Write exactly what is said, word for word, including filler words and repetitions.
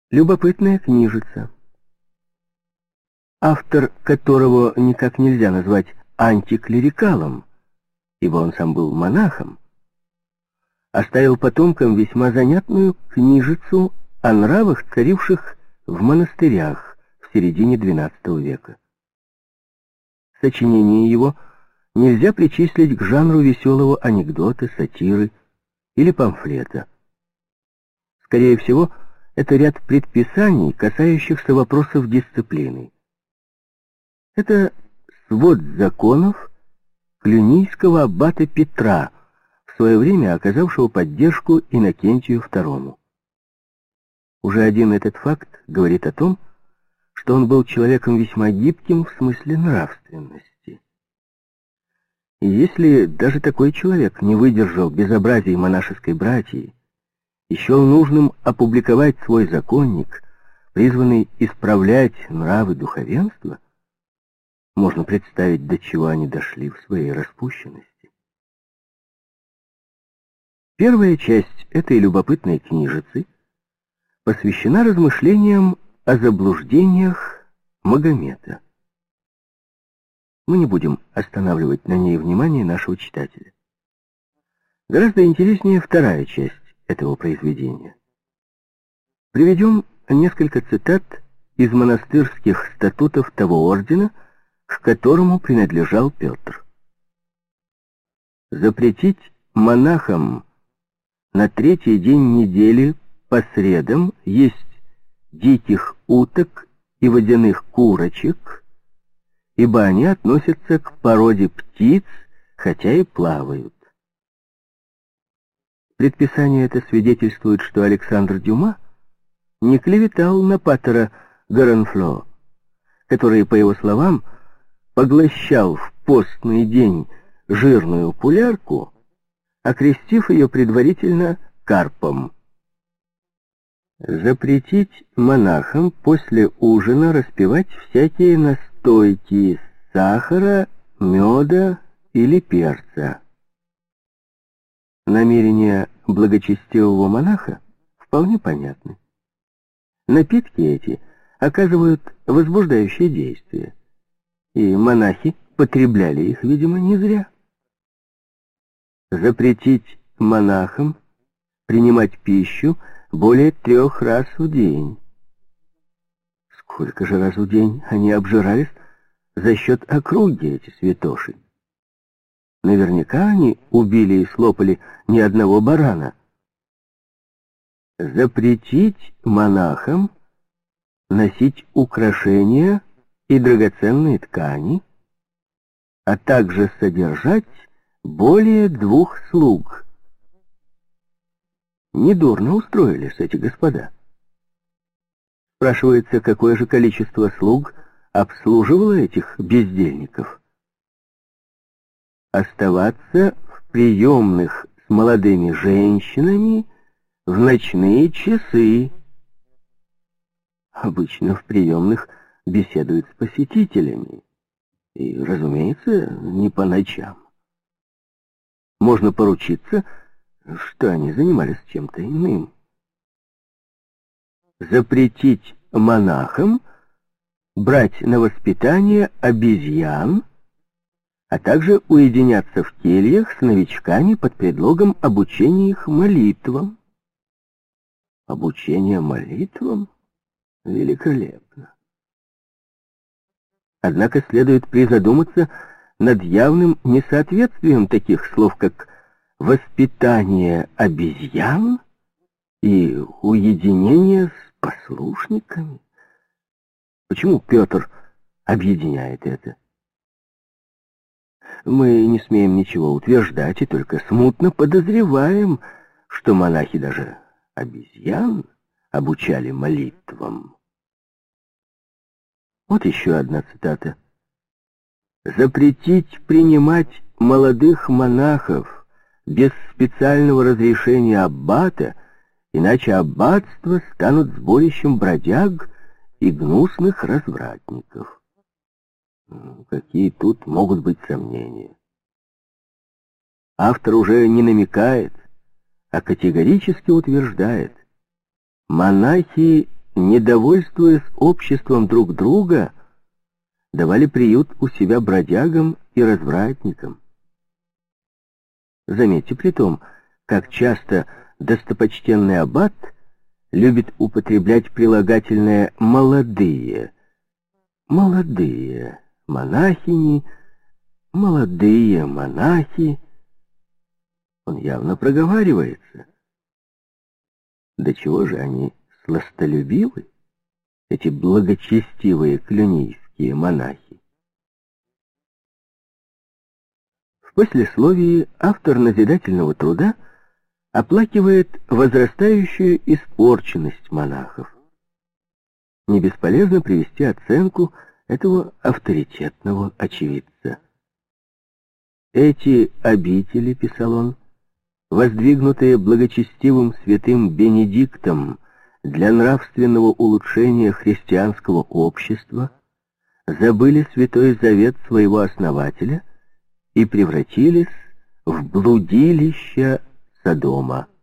Любопытная книжица, автор которого никак нельзя назвать антиклерикалом, ибо он сам был монахом, оставил потомкам весьма занятную книжицу о нравах, царивших в монастырях в середине двенадцатого века. Сочинение его нельзя причислить к жанру веселого анекдота, сатиры или памфлета. Скорее всего, это ряд предписаний, касающихся вопросов дисциплины. Это свод законов клюнийского аббата Петра, в свое время оказавшего поддержку Иннокентию второму. Уже один этот факт говорит о том, что он был человеком весьма гибким в смысле нравственности. И если даже такой человек не выдержал безобразий монашеской братьи, и счел нужным опубликовать свой законник, призванный исправлять нравы духовенства, можно представить, до чего они дошли в своей распущенности. Первая часть этой любопытной книжицы посвящена размышлениям о заблуждениях Магомета. Мы не будем останавливать на ней внимание нашего читателя. Гораздо интереснее вторая часть этого произведения. Приведем несколько цитат из монастырских статутов того ордена, к которому принадлежал Петр. Запретить монахам на третий день недели по средам есть диких уток и водяных курочек, ибо они относятся к породе птиц, хотя и плавают. Предписание это свидетельствует, что Александр Дюма не клеветал на патера Гоrenflot, который, по его словам, поглощал в постный день жирную пулярку, окрестив ее предварительно карпом. Запретить монахам после ужина распивать всякие настойки из сахара, меда или перца. Намерения благочестивого монаха вполне понятны. Напитки эти оказывают возбуждающее действие, и монахи потребляли их, видимо, не зря. Запретить монахам принимать пищу более трех раз в день. Сколько же раз в день они обжирались за счет округи, эти святоши? Наверняка они убили и слопали ни одного барана. Запретить монахам носить украшения и драгоценные ткани, а также содержать более двух слуг. Недурно устроились эти господа. Спрашивается, какое же количество слуг обслуживало этих бездельников. Оставаться в приемных с молодыми женщинами в ночные часы. Обычно в приемных беседуют с посетителями. И, разумеется, не по ночам. Можно поручиться, что они занимались чем-то иным. Запретить монахам брать на воспитание обезьян, а также уединяться в кельях с новичками под предлогом обучения их молитвам. Обучение молитвам? Великолепно. Однако следует призадуматься над явным несоответствием таких слов, как «воспитание обезьян» и «уединение с послушниками». Почему Петр объединяет это? Мы не смеем ничего утверждать и только смутно подозреваем, что монахи даже обезьян обучали молитвам. Вот еще одна цитата. «Запретить принимать молодых монахов без специального разрешения аббата, иначе аббатства станут сборищем бродяг и гнусных развратников». Какие тут могут быть сомнения? Автор уже не намекает, а категорически утверждает: монахи недовольствуясь обществом друг друга, давали приют у себя бродягам и развратникам. Заметьте при том, как часто достопочтенный аббат любит употреблять прилагательное «молодые». Молодые монахини, молодые монахи. Он явно проговаривается. До чего же они сластолюбивы, эти благочестивые клюнийские монахи? В послесловии автор назидательного труда оплакивает возрастающую испорченность монахов. Не бесполезно привести оценку этого авторитетного очевидца. «Эти обители, — писал он, — воздвигнутые благочестивым святым Бенедиктом для нравственного улучшения христианского общества, забыли святой завет своего основателя и превратились в блудилища Содома.